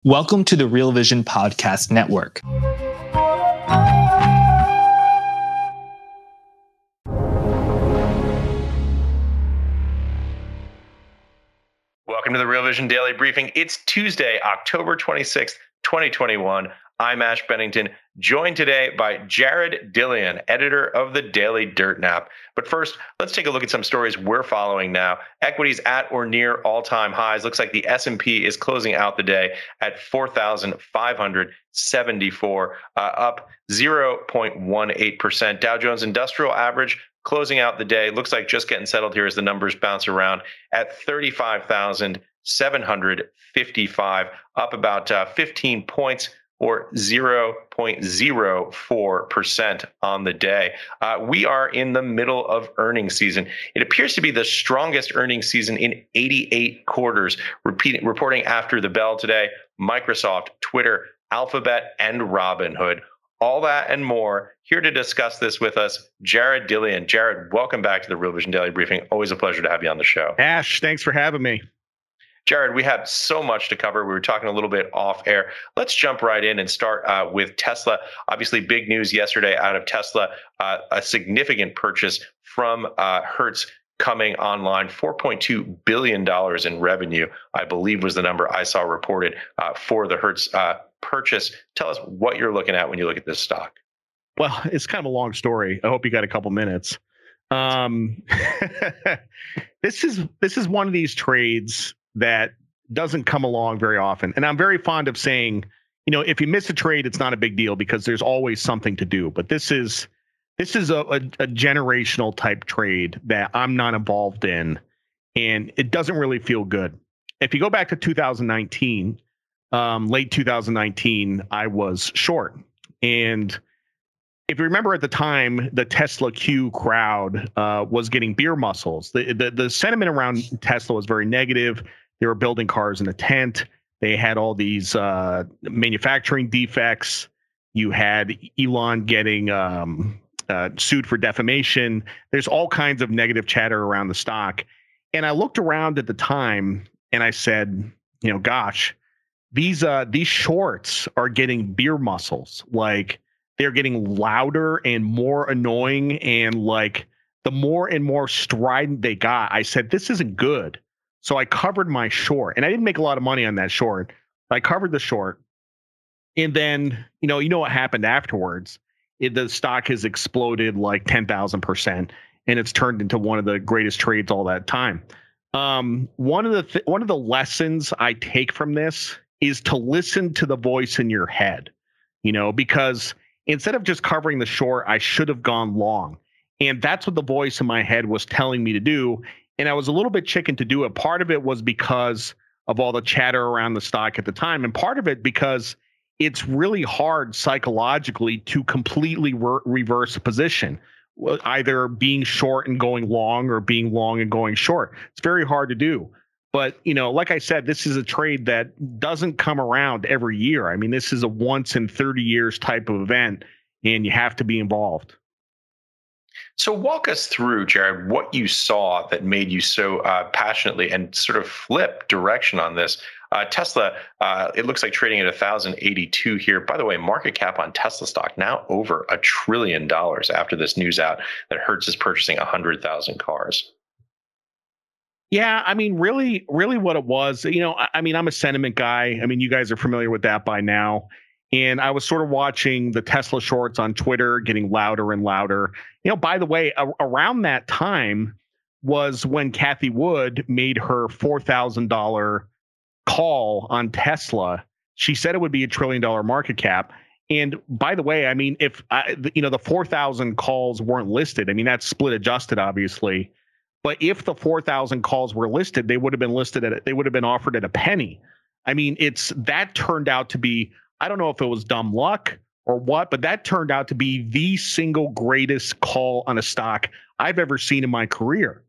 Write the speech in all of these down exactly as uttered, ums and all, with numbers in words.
Welcome to the Real Vision Podcast Network. Welcome to the Real Vision Daily Briefing. It's Tuesday, October twenty-sixth, twenty twenty-one. I'm Ash Bennington, joined today by Jared Dillian, editor of the Daily Dirt Nap. But first, let's take a look at some stories we're following now. Equities at or near all-time highs. Looks like the S and P is closing out the day at four thousand five hundred seventy-four, uh, up zero point one eight percent. Dow Jones Industrial Average closing out the day. Looks like just getting settled here as the numbers bounce around at thirty-five thousand seven hundred fifty-five, up about uh, fifteen points, or zero point zero four percent on the day. Uh, we are in the middle of earnings season. It appears to be the strongest earnings season in eighty-eight quarters. Repeating, reporting after the bell today, Microsoft, Twitter, Alphabet, and Robinhood. All that and more. Here to discuss this with us, Jared Dillian. Jared, welcome back to the Real Vision Daily Briefing. Always a pleasure to have you on the show. Ash, thanks for having me. Jared, we have so much to cover. We were talking a little bit off air. Let's jump right in and start uh, with Tesla. Obviously, big news yesterday out of Tesla, uh, a significant purchase from uh, Hertz coming online. four point two billion dollars in revenue, I believe was the number I saw reported uh, for the Hertz uh, purchase. Tell us what you're looking at when you look at this stock. Well, it's kind of a long story. I hope you got a couple minutes. Um, this is this is one of these trades that doesn't come along very often. And I'm very fond of saying, you know, if you miss a trade, it's not a big deal because there's always something to do. But this is this is a, a, a generational type trade that I'm not involved in, and it doesn't really feel good. If you go back to two thousand nineteen, um, late two thousand nineteen, I was short. And if you remember at the time, the Tesla Q crowd uh, was getting beer muscles. The, the the sentiment around Tesla was very negative. They were building cars in a tent. They had all these uh, manufacturing defects. You had Elon getting um, uh, sued for defamation. There's all kinds of negative chatter around the stock. And I looked around at the time and I said, you know, gosh, these uh, these shorts are getting beer muscles. Like, they're getting louder and more annoying. And like the more and more strident they got, I said, this isn't good. So I covered my short, and I didn't make a lot of money on that short. I covered the short. And then, you know, you know what happened afterwards. It, the stock has exploded like ten thousand percent, and it's turned into one of the greatest trades all that time. Um, one of the th- one of the lessons I take from this is to listen to the voice in your head, you know, because instead of just covering the short, I should have gone long. And that's what the voice in my head was telling me to do. And I was a little bit chicken to do it. Part of it was because of all the chatter around the stock at the time. And part of it because it's really hard psychologically to completely re- reverse a position, either being short and going long or being long and going short. It's very hard to do. But, you know, like I said, this is a trade that doesn't come around every year. I mean, this is a once in thirty years type of event, and you have to be involved. So walk us through, Jared, what you saw that made you so uh, passionately and sort of flip direction on this. Uh, Tesla, uh, it looks like trading at one thousand eighty-two here. By the way, market cap on Tesla stock now over a trillion dollars after this news out that Hertz is purchasing one hundred thousand cars. Yeah, I mean, really, really what it was, you know, I, I mean, I'm a sentiment guy. I mean, you guys are familiar with that by now. And I was sort of watching the Tesla shorts on Twitter getting louder and louder. You know, by the way, a- around that time was when Cathie Wood made her four thousand dollars call on Tesla. She said it would be a trillion dollar market cap. And by the way, I mean, if, I, you know, the four thousand calls weren't listed, I mean, that's split adjusted, obviously. But if the four thousand calls were listed, they would have been listed at, they would have been offered at a penny. I mean, it's, that turned out to be, I don't know if it was dumb luck or what, but that turned out to be the single greatest call on a stock I've ever seen in my career.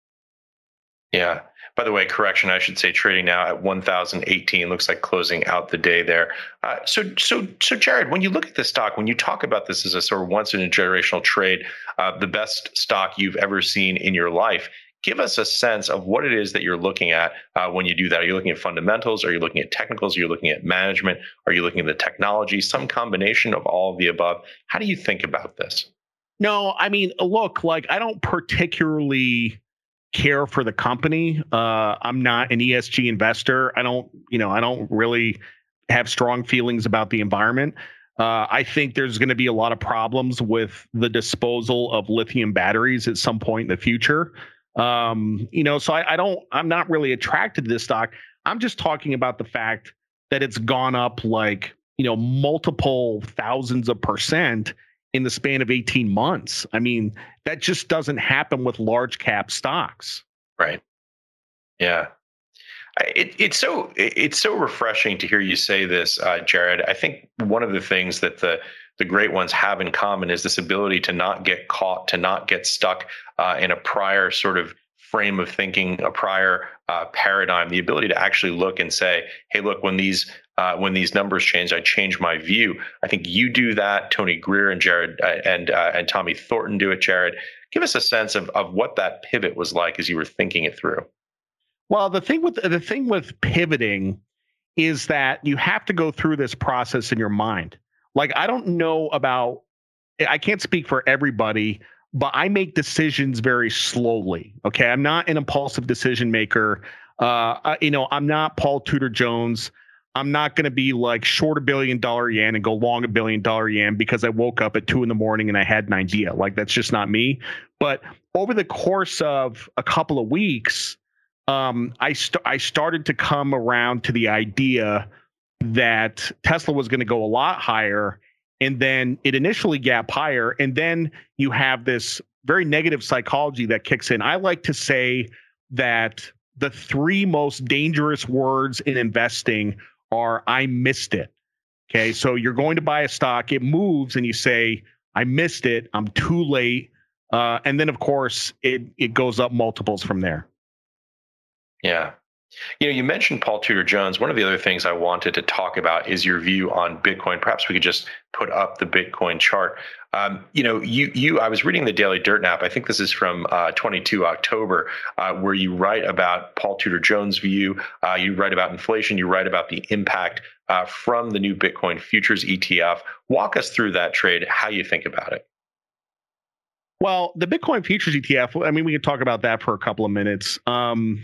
Yeah. By the way, correction, I should say trading now at one thousand eighteen, looks like closing out the day there. Uh, so, so, so Jared, when you look at this stock, when you talk about this as a sort of once in a generational trade, uh, the best stock you've ever seen in your life, give us a sense of what it is that you're looking at uh, when you do that. Are you looking at fundamentals? Are you looking at technicals? Are you looking at management? Are you looking at the technology? Some combination of all of the above. How do you think about this? No, I mean, look, like I don't particularly care for the company. Uh, I'm not an E S G investor. I don't, you know, I don't really have strong feelings about the environment. Uh, I think there's going to be a lot of problems with the disposal of lithium batteries at some point in the future. Um, you know, so I, I don't, I'm not really attracted to this stock. I'm just talking about the fact that it's gone up like, you know, multiple thousands of percent in the span of eighteen months. I mean, that just doesn't happen with large cap stocks. Right. Yeah. It, it's so it's so refreshing to hear you say this, uh, Jared. I think one of the things that the the great ones have in common is this ability to not get caught, to not get stuck uh, in a prior sort of frame of thinking, a prior uh, paradigm. The ability to actually look and say, "Hey, look, when these uh, when these numbers change, I change my view." I think you do that. Tony Greer and Jared uh, and uh, and Tommy Thornton do it. Jared, give us a sense of of what that pivot was like as you were thinking it through. Well, the thing with the thing with pivoting is that you have to go through this process in your mind. Like, I don't know about, I can't speak for everybody, but I make decisions very slowly. Okay. I'm not an impulsive decision maker. Uh, I, you know, I'm not Paul Tudor Jones. I'm not going to be like short a billion dollar yen and go long a billion dollar yen because I woke up at two in the morning and I had an idea. Like, that's just not me. But over the course of a couple of weeks, Um, I st- I started to come around to the idea that Tesla was going to go a lot higher, and then it initially gap higher, and then you have this very negative psychology that kicks in. I like to say that the three most dangerous words in investing are "I missed it." Okay, so you're going to buy a stock, it moves, and you say, "I missed it. I'm too late," uh, and then of course it it goes up multiples from there. Yeah. You know, you mentioned Paul Tudor Jones. One of the other things I wanted to talk about is your view on Bitcoin. Perhaps we could just put up the Bitcoin chart. Um, you know, you, you, I was reading the Daily Dirt Nap. I think this is from uh, twenty-two October, uh, where you write about Paul Tudor Jones' view. Uh, you write about inflation. You write about the impact uh, from the new Bitcoin futures E T F. Walk us through that trade, how you think about it. Well, the Bitcoin futures E T F, I mean, we could talk about that for a couple of minutes. Um,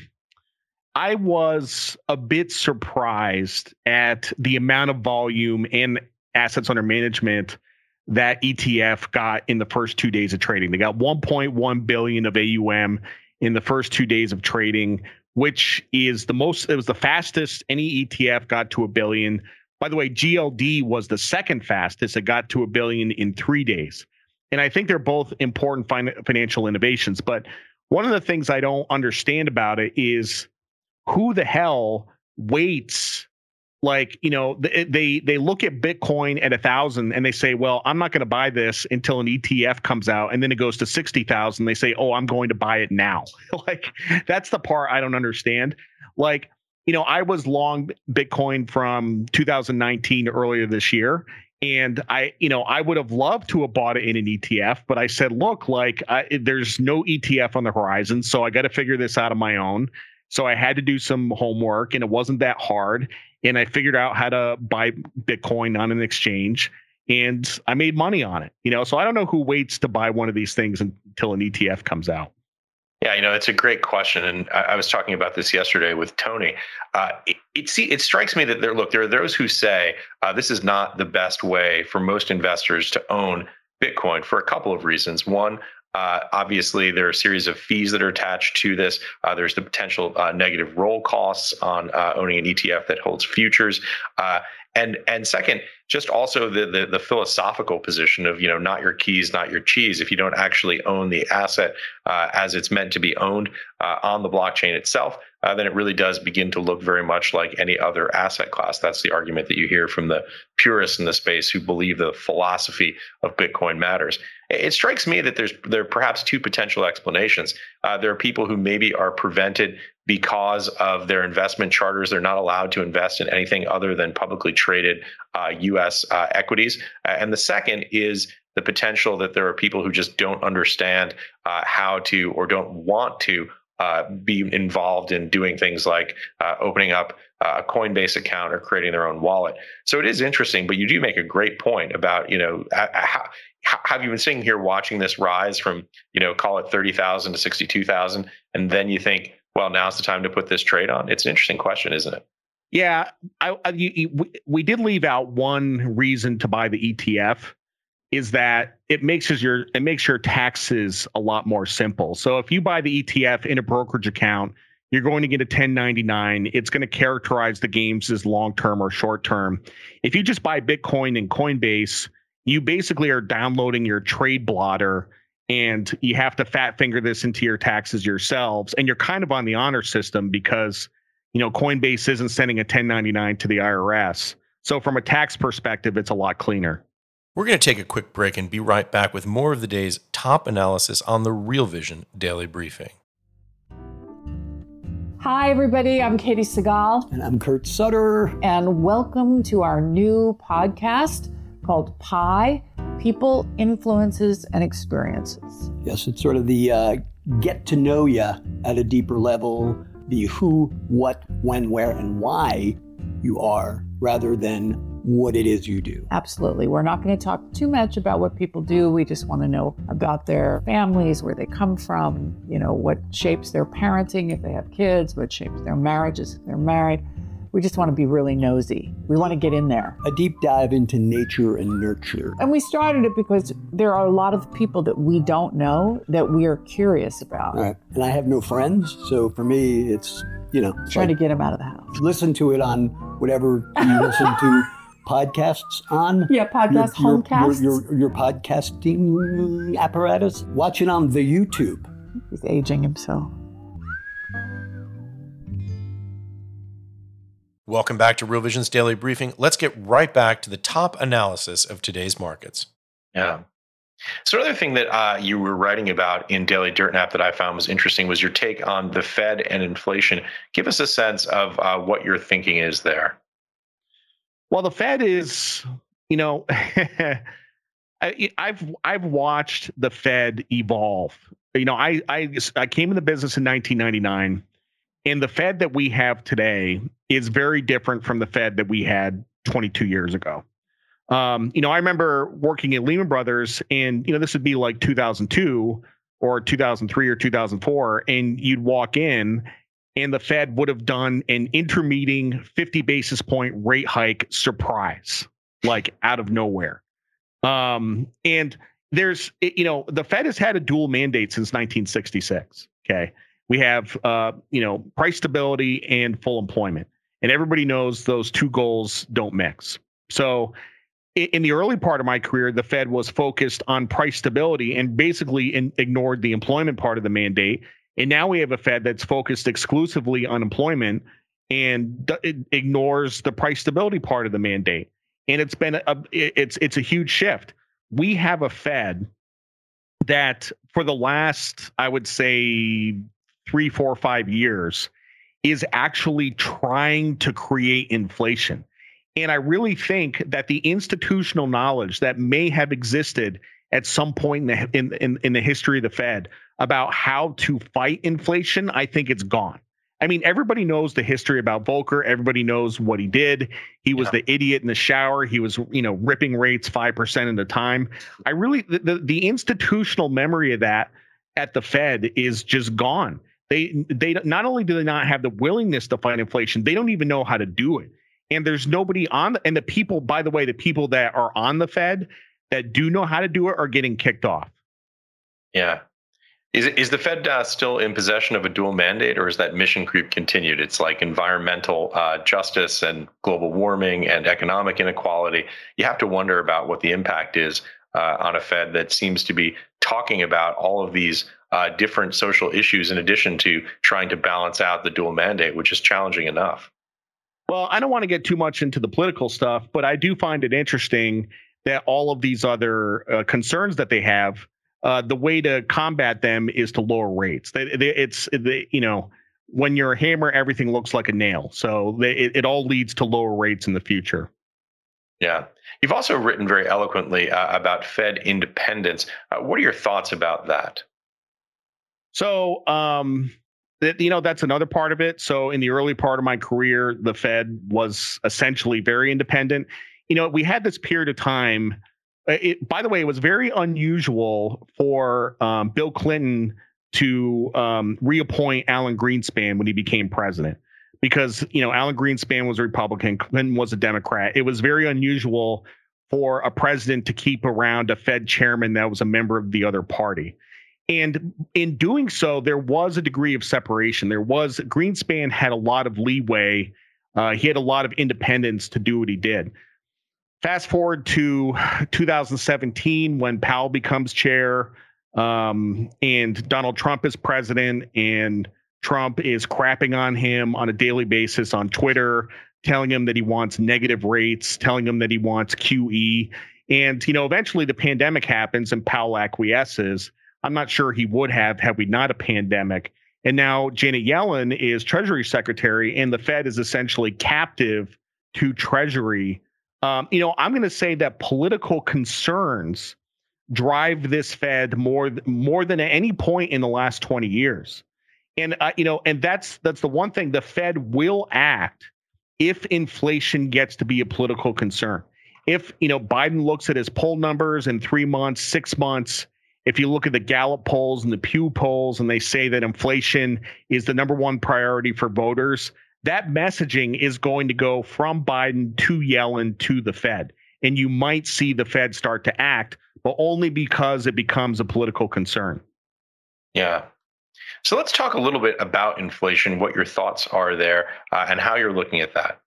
I was a bit surprised at the amount of volume and assets under management that E T F got in the first two days of trading. They got one point one billion of A U M in the first two days of trading, which is the most, it was the fastest any E T F got to a billion. By the way, G L D was the second fastest. It got to a billion in three days. And I think they're both important fin- financial innovations. But one of the things I don't understand about it is who the hell waits? Like, you know, they they look at Bitcoin at a thousand and they say, well, I'm not going to buy this until an E T F comes out, and then it goes to sixty thousand. They say, oh, I'm going to buy it now. Like, that's the part I don't understand. Like, you know, I was long Bitcoin from two thousand nineteen to earlier this year. And I, you know, I would have loved to have bought it in an E T F, but I said, look, like I, there's no E T F on the horizon, so I got to figure this out on my own. So I had to do some homework, and it wasn't that hard. And I figured out how to buy Bitcoin on an exchange, and I made money on it. You know, so I don't know who waits to buy one of these things until an E T F comes out. Yeah, you know, it's a great question, and I, I was talking about this yesterday with Tony. Uh, it, it, see, it strikes me that there, look, there are those who say uh, this is not the best way for most investors to own Bitcoin for a couple of reasons. One, Uh, obviously, there are a series of fees that are attached to this. Uh, there's the potential uh, negative roll costs on uh, owning an E T F that holds futures. Uh, and and second, just also the, the the philosophical position of, you know, not your keys, not your cheese. If you don't actually own the asset uh, as it's meant to be owned uh, on the blockchain itself, uh, then it really does begin to look very much like any other asset class. That's the argument that you hear from the purists in the space who believe the philosophy of Bitcoin matters. It strikes me that there's there are perhaps two potential explanations. Uh, there are people who maybe are prevented because of their investment charters. They're not allowed to invest in anything other than publicly traded uh, U S uh, equities. Uh, and the second is the potential that there are people who just don't understand uh, how to or don't want to uh, be involved in doing things like uh, opening up a Coinbase account or creating their own wallet. So it is interesting, but you do make a great point about, you know, how, have you been sitting here watching this rise from, you know, call it thirty thousand to sixty-two thousand, and then you think, well, now's the time to put this trade on? It's an interesting question, isn't it? Yeah, I, I, you, we, we did leave out one reason to buy the E T F, is that it makes your it makes your taxes a lot more simple. So if you buy the E T F in a brokerage account, you're going to get a ten ninety-nine. It's going to characterize the games as long-term or short-term. If you just buy Bitcoin and Coinbase, you basically are downloading your trade blotter, and you have to fat finger this into your taxes yourselves. And you're kind of on the honor system because, you know, Coinbase isn't sending a ten ninety-nine to the I R S. So from a tax perspective, it's a lot cleaner. We're going to take a quick break and be right back with more of the day's top analysis on the Real Vision Daily Briefing. Hi, everybody. I'm Katie Segal. And I'm Kurt Sutter. And welcome to our new podcast called Pi, People, Influences, and Experiences. Yes, it's sort of the uh, get to know you at a deeper level, the who, what, when, where, and why you are, rather than what it is you do. Absolutely. We're not going to talk too much about what people do. We just want to know about their families, where they come from, you know, what shapes their parenting if they have kids, what shapes their marriages if they're married. We just want to be really nosy. We want to get in there. A deep dive into nature and nurture. And we started it because there are a lot of people that we don't know that we are curious about. All right. And I have no friends, so for me, it's, you know. Trying like, to get them out of the house. Listen to it on whatever you listen to podcasts on. Yeah, podcast, your, homecasts. Your, your, your podcasting apparatus. Watch it on the YouTube. He's aging himself. Welcome back to Real Vision's Daily Briefing. Let's get right back to the top analysis of today's markets. Yeah. So another thing that uh, you were writing about in Daily Dirt Nap that I found was interesting was your take on the Fed and inflation. Give us a sense of uh, what your thinking is there. Well, the Fed is, you know, I, I've I've watched the Fed evolve. You know, I I I came in the business in nineteen ninety-nine, and the Fed that we have today is very different from the Fed that we had twenty-two years ago. Um, you know, I remember working at Lehman Brothers, and you know, this would be like two thousand two or two thousand three or two thousand four, and you'd walk in, and the Fed would have done an intermeeting fifty basis point rate hike surprise, like out of nowhere. Um, and there's, you know, the Fed has had a dual mandate since nineteen sixty-six. Okay. We have, uh, you know, price stability and full employment. And everybody knows those two goals don't mix. So in the early part of my career, the Fed was focused on price stability and basically in, ignored the employment part of the mandate. And now we have a Fed that's focused exclusively on employment and d- it ignores the price stability part of the mandate. And it's been a, a it's it's a huge shift. We have a Fed that for the last, I would say, three, four, five years is actually trying to create inflation. And I really think that the institutional knowledge that may have existed at some point in the, in, in, in the history of the Fed about how to fight inflation, I think it's gone. I mean, everybody knows the history about Volcker. Everybody knows what he did. He was yeah. the idiot in the shower. He was, you know, ripping rates five percent at a time. I really, the, the, the institutional memory of that at the Fed is just gone. They, they not only do they not have the willingness to fight inflation, they don't even know how to do it. And there's nobody on the, and the people, by the way, the people that are on the Fed that do know how to do it are getting kicked off. Yeah. Is is the Fed uh, still in possession of a dual mandate, or is that mission creep continued? It's like environmental uh, justice and global warming and economic inequality. You have to wonder about what the impact is uh, on a Fed that seems to be talking about all of these uh, different social issues in addition to trying to balance out the dual mandate, which is challenging enough. Well, I don't want to get too much into the political stuff, but I do find it interesting that all of these other uh, concerns that they have, uh, the way to combat them is to lower rates. They, they, it's, they, you know, when you're a hammer, everything looks like a nail. So they, it, it all leads to lower rates in the future. Yeah. You've also written very eloquently uh, about Fed independence. Uh, what are your thoughts about that? So um, that, you know, that's another part of it. So in the early part of my career, the Fed was essentially very independent. You know, we had this period of time. It, by the way, it was very unusual for um, Bill Clinton to um, reappoint Alan Greenspan when he became president, because, you know, Alan Greenspan was a Republican, Clinton was a Democrat. It was very unusual for a president to keep around a Fed chairman that was a member of the other party. And in doing so, there was a degree of separation. There was, Greenspan had a lot of leeway. Uh, he had a lot of independence to do what he did. Fast forward to two thousand seventeen, when Powell becomes chair, um, and Donald Trump is president, and Trump is crapping on him on a daily basis on Twitter, telling him that he wants negative rates, telling him that he wants Q E. And, you know, eventually the pandemic happens and Powell acquiesces. I'm not sure he would have had we not a pandemic. And now Janet Yellen is Treasury Secretary, and the Fed is essentially captive to Treasury. Um, you know, I'm going to say that political concerns drive this Fed more, more than at any point in the last twenty years. And, uh, you know, and that's that's the one thing. The Fed will act if inflation gets to be a political concern. If, you know, Biden looks at his poll numbers in three months, six months, if you look at the Gallup polls and the Pew polls, and they say that inflation is the number one priority for voters, that messaging is going to go from Biden to Yellen to the Fed. And you might see the Fed start to act, but only because it becomes a political concern. Yeah. So let's talk a little bit about inflation, what your thoughts are there, uh, and how you're looking at that.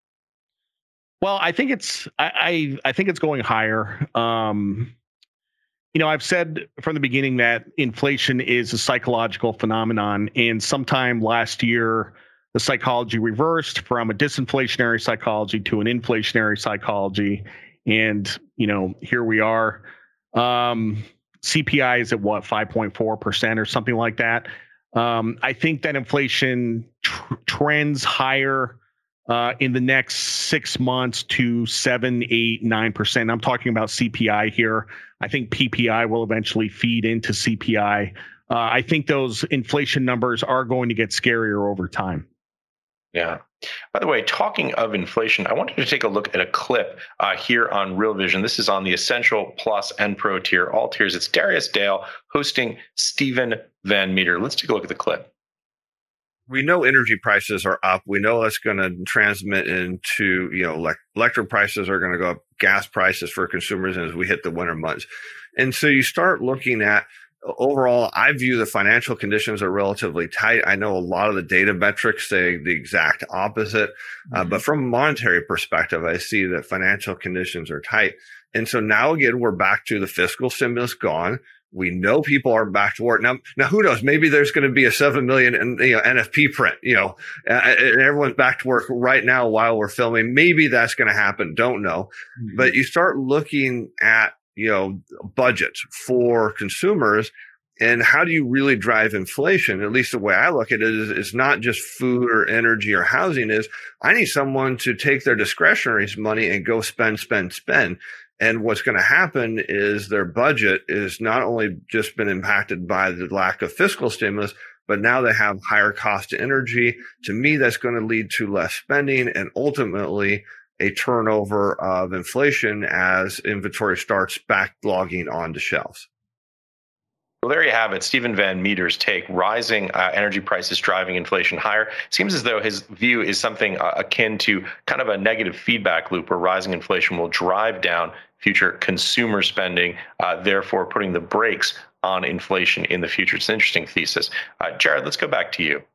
Well, I think it's I I, I think it's going higher. Um, you know, I've said from the beginning that inflation is a psychological phenomenon, and sometime last year, the psychology reversed from a disinflationary psychology to an inflationary psychology, and you know, here we are. Um, C P I is at what, five point four percent or something like that. Um, I think that inflation tr- trends higher uh, in the next six months to seven, eight, nine percent. I'm talking about C P I here. I think P P I will eventually feed into C P I. Uh, I think those inflation numbers are going to get scarier over time. Yeah. By the way, talking of inflation, I wanted to take a look at a clip uh, here on Real Vision. This is on the Essential Plus and Pro tier, all tiers. It's Darius Dale hosting Stephen Van Meter. Let's take a look at the clip. We know energy prices are up. We know that's going to transmit into, you know, like electric prices are going to go up, gas prices for consumers as we hit the winter months. And so you start looking at, overall, I view the financial conditions are relatively tight. I know a lot of the data metrics say the exact opposite. Mm-hmm. Uh, but from a monetary perspective, I see that financial conditions are tight. And so now again, we're back to the fiscal stimulus gone. We know people are back to work. Now, now who knows? Maybe there's going to be a seven million you know, N F P print, you know, and everyone's back to work right now while we're filming. Maybe that's going to happen. Don't know. Mm-hmm. But you start looking at, you know, budgets for consumers, and how do you really drive inflation? At least the way I look at it is, it's not just food or energy or housing. Is I need someone to take their discretionary money and go spend, spend, spend. And what's going to happen is their budget is not only just been impacted by the lack of fiscal stimulus, but now they have higher cost of energy. To me, that's going to lead to less spending and ultimately a turnover of inflation as inventory starts backlogging onto shelves. Well, there you have it. Stephen Van Meter's take. Rising uh, energy prices driving inflation higher. Seems as though his view is something uh, akin to kind of a negative feedback loop where rising inflation will drive down future consumer spending, uh, therefore putting the brakes on inflation in the future. It's an interesting thesis. Uh, Jared, let's go back to you.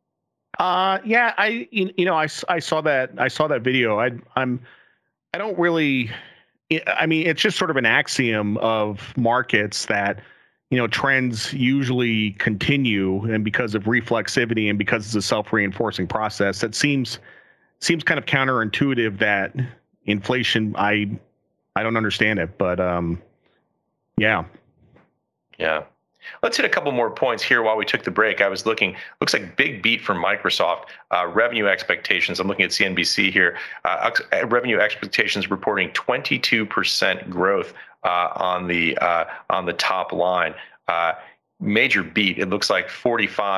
Uh, yeah, I, you know, I, I saw that, I saw that video. I, I'm, I don't really, I mean, it's just sort of an axiom of markets that, you know, trends usually continue, and because of reflexivity and because it's a self-reinforcing process, it seems, seems kind of counterintuitive that inflation, I, I don't understand it, but, um, yeah. Yeah. Let's hit a couple more points here while we took the break. I was looking, looks like big beat from Microsoft. Uh, revenue expectations, I'm looking at C N B C here. Uh, ex- revenue expectations reporting twenty-two percent growth uh, on the uh, on the top line. Uh, major beat. It looks like forty-five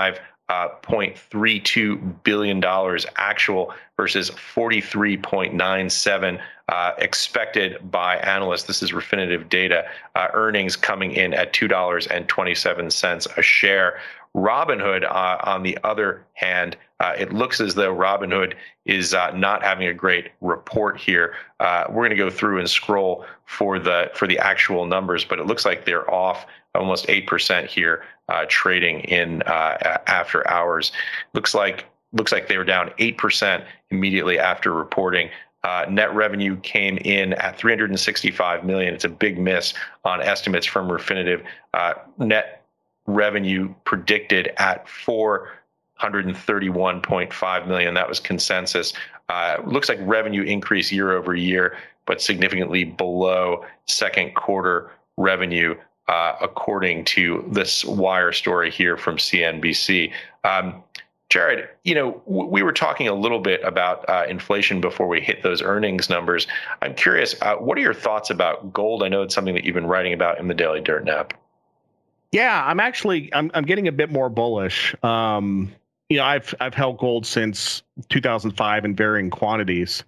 uh, zero point three two billion dollars actual versus forty-three point nine seven uh, expected by analysts. This is Refinitiv data. Uh, earnings coming in at two dollars and twenty-seven cents a share. Robinhood, uh, on the other hand, uh, it looks as though Robinhood is uh, not having a great report here. Uh, we're going to go through and scroll for the for the actual numbers, but it looks like they're off almost eight percent here, uh, trading in uh, after hours. Looks like looks like they were down eight percent immediately after reporting. Uh, net revenue came in at three hundred sixty-five million dollars. It's a big miss on estimates from Refinitiv. Uh, net revenue predicted at four hundred thirty-one point five million dollars. That was consensus. Uh, looks like revenue increased year over year, but significantly below second quarter revenue, uh, according to this wire story here from C N B C. Um, Jared, you know, w- we were talking a little bit about uh, inflation before we hit those earnings numbers. I'm curious, uh, what are your thoughts about gold? I know it's something that you've been writing about in the Daily Dirt Nap. Yeah, I'm actually I'm I'm getting a bit more bullish. Um, you know, I've I've held gold since two thousand five in varying quantities.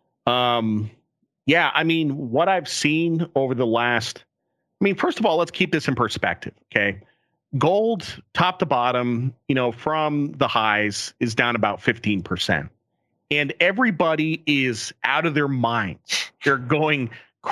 Um, yeah, I mean, what I've seen over the last, I mean, first of all, let's keep this in perspective, okay? Gold, top to bottom, you know, from the highs is down about fifteen percent. And everybody is out of their minds. They're going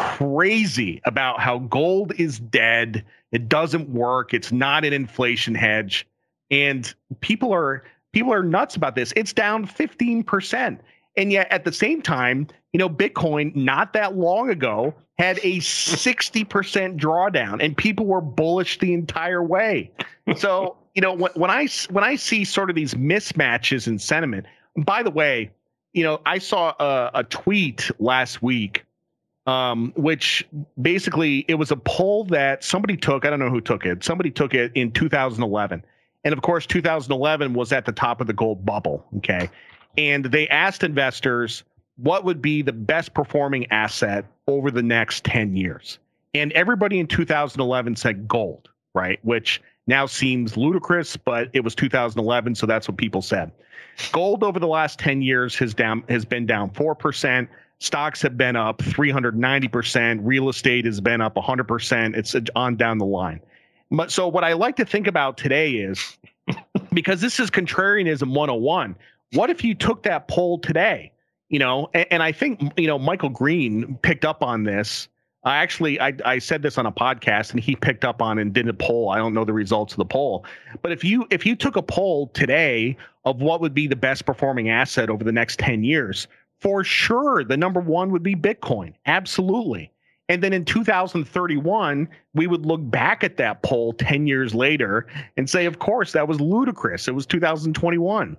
crazy about how gold is dead. It doesn't work. It's not an inflation hedge. And people are people are nuts about this. It's down fifteen percent. And yet at the same time, you know, Bitcoin not that long ago had a sixty percent drawdown and people were bullish the entire way. So, you know, when, when I when I see sort of these mismatches in sentiment, by the way, you know, I saw a, a tweet last week Um, which basically it was a poll that somebody took. I don't know who took it. Somebody took it in two thousand eleven. And of course, two thousand eleven was at the top of the gold bubble. Okay. And they asked investors what would be the best performing asset over the next ten years. And everybody in two thousand eleven said gold, right? Which now seems ludicrous, but it was two thousand eleven. So that's what people said. Gold over the last ten years has down, has been down four percent. Stocks have been up three hundred ninety percent. Real estate has been up one hundred percent. It's on down the line. But so what I like to think about today is, because this is contrarianism one oh one, what if you took that poll today? You know, and, and I think, you know, Michael Green picked up on this. I actually, I, I said this on a podcast and he picked up on and did a poll. I don't know the results of the poll. But if you if you took a poll today of what would be the best performing asset over the next ten years, for sure, the number one would be Bitcoin. Absolutely. And then in two thousand thirty-one, we would look back at that poll ten years later and say, of course, that was ludicrous. It was two thousand twenty-one.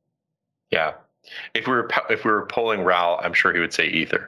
Yeah. If we were if we were polling Raul, I'm sure he would say Ether.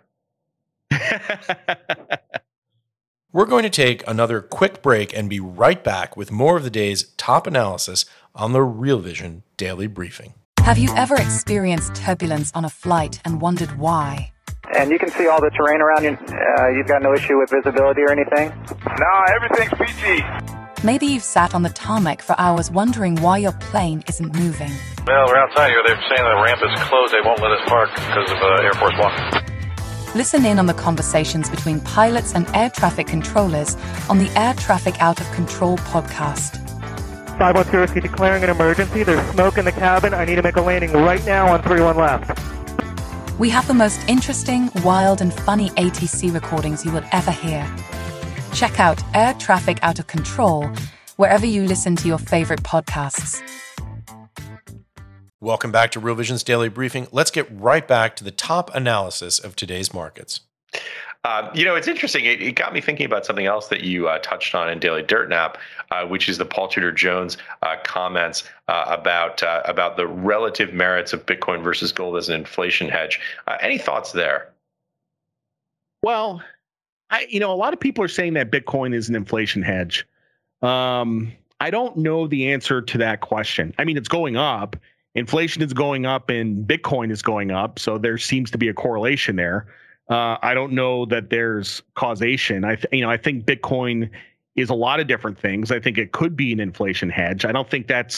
We're going to take another quick break and be right back with more of the day's top analysis on the Real Vision Daily Briefing. Have you ever experienced turbulence on a flight and wondered why? And you can see all the terrain around you. Uh, you've got no issue with visibility or anything? No, everything's peachy. Maybe you've sat on the tarmac for hours wondering why your plane isn't moving. Well, we're outside here. They're saying the ramp is closed. They won't let us park because of uh, Air Force One. Listen in on the conversations between pilots and air traffic controllers on the Air Traffic Out of Control podcast. five one two, is he declaring an emergency? There's smoke in the cabin. I need to make a landing right now on three one left. We have the most interesting, wild, and funny A T C recordings you will ever hear. Check out Air Traffic Out of Control wherever you listen to your favorite podcasts. Welcome back to Real Vision's Daily Briefing. Let's get right back to the top analysis of today's markets. Uh, you know, it's interesting. It, it got me thinking about something else that you uh, touched on in Daily Dirt Nap, uh, which is the Paul Tudor Jones uh, comments uh, about uh, about the relative merits of Bitcoin versus gold as an inflation hedge. Uh, any thoughts there? Well, I, you know, a lot of people are saying that Bitcoin is an inflation hedge. Um, I don't know the answer to that question. I mean, it's going up. Inflation is going up and Bitcoin is going up. So there seems to be a correlation there. Uh, I don't know that there's causation. I, th- you know, I think Bitcoin is a lot of different things. I think it could be an inflation hedge. I don't think that's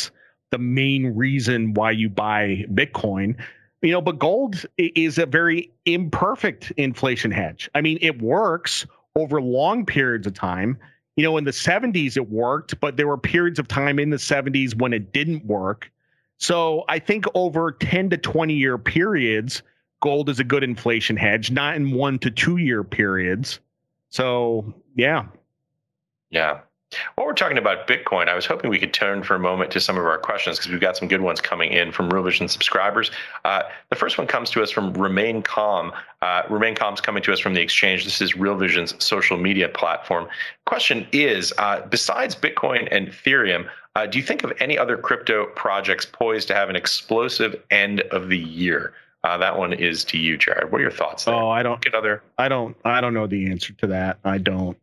the main reason why you buy Bitcoin. You know, but gold is a very imperfect inflation hedge. I mean, it works over long periods of time. You know, in the seventies it worked, but there were periods of time in the seventies when it didn't work. So I think over ten to twenty year periods, gold is a good inflation hedge, not in one to two year periods. So, yeah. Yeah. While we're talking about Bitcoin, I was hoping we could turn for a moment to some of our questions because we've got some good ones coming in from Real Vision subscribers. Uh, the first one comes to us from Remain Calm. Uh, Remain Calm's coming to us from the exchange. This is Real Vision's social media platform. Question is, uh, besides Bitcoin and Ethereum, uh, do you think of any other crypto projects poised to have an explosive end of the year? Uh, that one is to you, Jared. What are your thoughts there? Oh, I don't. Get other. I don't. I don't know the answer to that. I don't.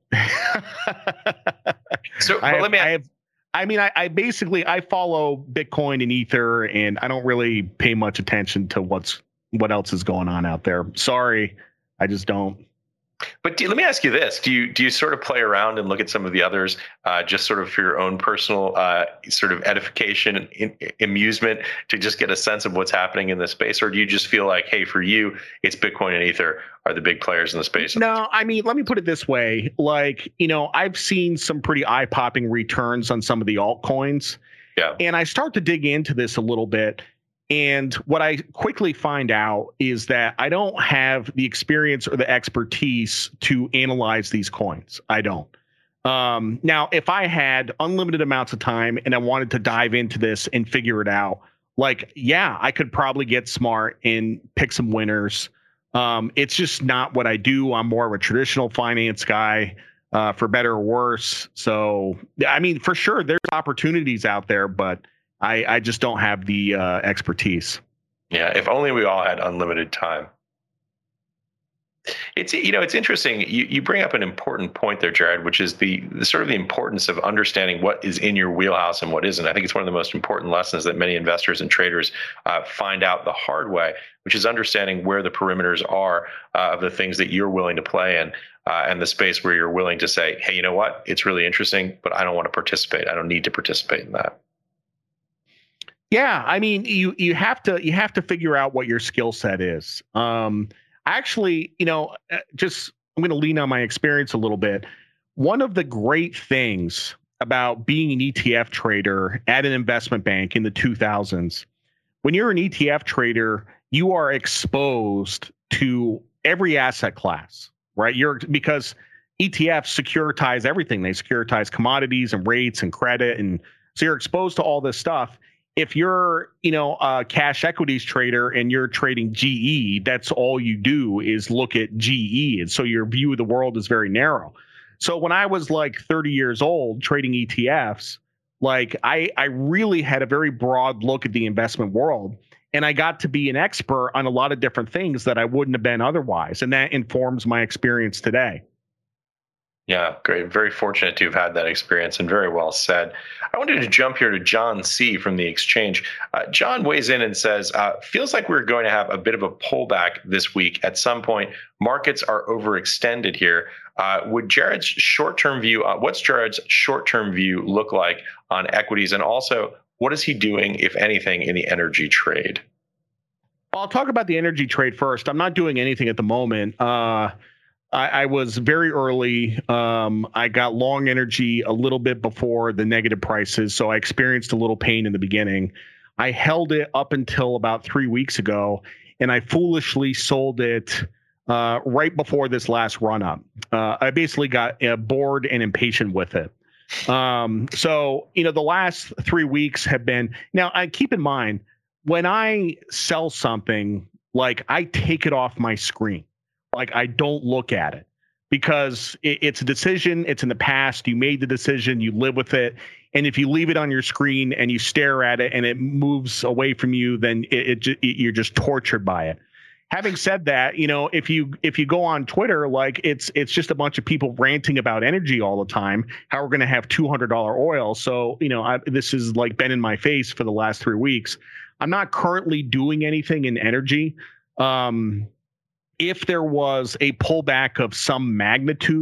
so I have, let me. I, have, I mean, I, I basically I follow Bitcoin and Ether, and I don't really pay much attention to what's what else is going on out there. Sorry, I just don't. But do, let me ask you this: Do you do you sort of play around and look at some of the others, uh, just sort of for your own personal uh, sort of edification and in, amusement, to just get a sense of what's happening in this space, or do you just feel like, hey, for you, it's Bitcoin and Ether are the big players in the space? No, I mean, let me put it this way: like, you know, I've seen some pretty eye-popping returns on some of the altcoins, yeah, and I start to dig into this a little bit. And what I quickly find out is that I don't have the experience or the expertise to analyze these coins. I don't. Um, now, if I had unlimited amounts of time and I wanted to dive into this and figure it out, like, yeah, I could probably get smart and pick some winners. Um, it's just not what I do. I'm more of a traditional finance guy, uh, for better or worse. So, I mean, for sure, there's opportunities out there, but I, I just don't have the uh, expertise. Yeah, if only we all had unlimited time. It's, you know, it's interesting. You, you bring up an important point there, Jared, which is the, the sort of the importance of understanding what is in your wheelhouse and what isn't. I think it's one of the most important lessons that many investors and traders uh, find out the hard way, which is understanding where the perimeters are uh, of the things that you're willing to play in, uh, and the space where you're willing to say, hey, you know what? It's really interesting, but I don't want to participate. I don't need to participate in that. Yeah, I mean, you you have to you have to figure out what your skill set is. Um, actually, you know, just I'm going to lean on my experience a little bit. One of the great things about being an E T F trader at an investment bank in the two thousands, when you're an E T F trader, you are exposed to every asset class, right? You're because E T Fs securitize everything. They securitize commodities and rates and credit, and so you're exposed to all this stuff. If you're, you know, a cash equities trader and you're trading G E, that's all you do is look at G E. And so your view of the world is very narrow. So when I was like thirty years old trading E T Fs, like I, I really had a very broad look at the investment world. And I got to be an expert on a lot of different things that I wouldn't have been otherwise. And that informs my experience today. Yeah, great. Very fortunate to have had that experience, and very well said. I wanted to jump here to John C. from the exchange. Uh, John weighs in and says, uh, feels like we're going to have a bit of a pullback this week. At some point, markets are overextended here. Uh, would Jared's short-term view, uh, what's Jared's short-term view look like on equities? And also, what is he doing, if anything, in the energy trade? Well, I'll talk about the energy trade first. I'm not doing anything at the moment. Uh, I, I was very early. Um, I got long energy a little bit before the negative prices, so I experienced a little pain in the beginning. I held it up until about three weeks ago, and I foolishly sold it uh, right before this last run up. Uh, I basically got uh, bored and impatient with it. Um, so, you know, the last three weeks have been. Now, I keep in mind when I sell something, like I take it off my screen. Like I don't look at it because it, it's a decision. It's in the past. You made the decision. You live with it. And if you leave it on your screen and you stare at it and it moves away from you, then it, it, it you're just tortured by it. Having said that, you know, if you if you go on Twitter, like it's it's just a bunch of people ranting about energy all the time, how we're going to have two hundred dollars oil. So, you know, I, this has like been in my face for the last three weeks. I'm not currently doing anything in energy. Um, If there was a pullback of some magnitude,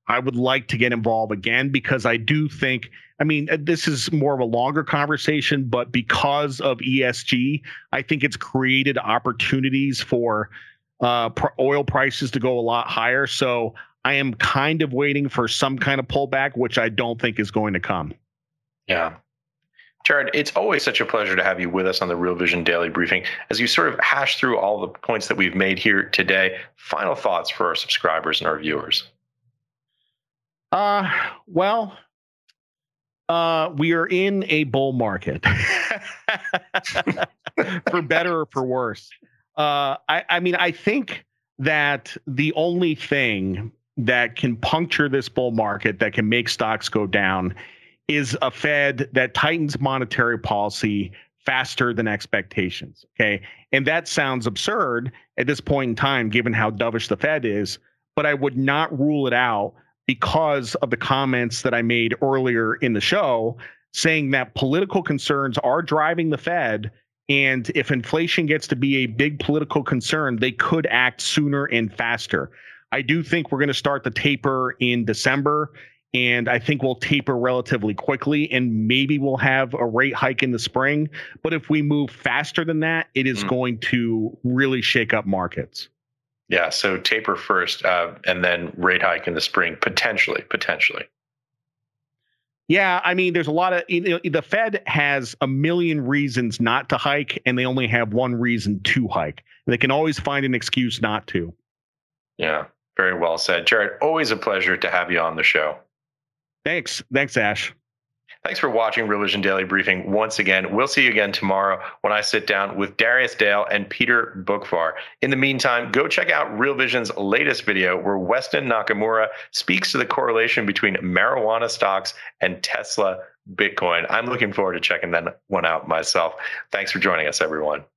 I would like to get involved again because I do think, I mean, this is more of a longer conversation, but because of E S G, I think it's created opportunities for uh, pr- oil prices to go a lot higher. So I am kind of waiting for some kind of pullback, which I don't think is going to come. Yeah. Jared, it's always such a pleasure to have you with us on the Real Vision Daily Briefing. As you sort of hash through all the points that we've made here today, final thoughts for our subscribers and our viewers. Uh, well, uh, we are in a bull market, for better or for worse. Uh, I, I mean, I think that the only thing that can puncture this bull market, that can make stocks go down, is a Fed that tightens monetary policy faster than expectations. Okay. And that sounds absurd at this point in time, given how dovish the Fed is, but I would not rule it out because of the comments that I made earlier in the show, saying that political concerns are driving the Fed. And if inflation gets to be a big political concern, they could act sooner and faster. I do think we're going to start the taper in December. And I think we'll taper relatively quickly, and maybe we'll have a rate hike in the spring. But if we move faster than that, it is mm. going to really shake up markets. Yeah, so taper first, uh, and then rate hike in the spring, potentially, potentially. Yeah, I mean, there's a lot of, you know, the Fed has a million reasons not to hike, and they only have one reason to hike. They can always find an excuse not to. Yeah, very well said. Jared, always a pleasure to have you on the show. Thanks. Thanks, Ash. Thanks for watching Real Vision Daily Briefing once again. We'll see you again tomorrow when I sit down with Darius Dale and Peter Boockvar. In the meantime, go check out Real Vision's latest video where Weston Nakamura speaks to the correlation between marijuana stocks and Tesla Bitcoin. I'm looking forward to checking that one out myself. Thanks for joining us, everyone.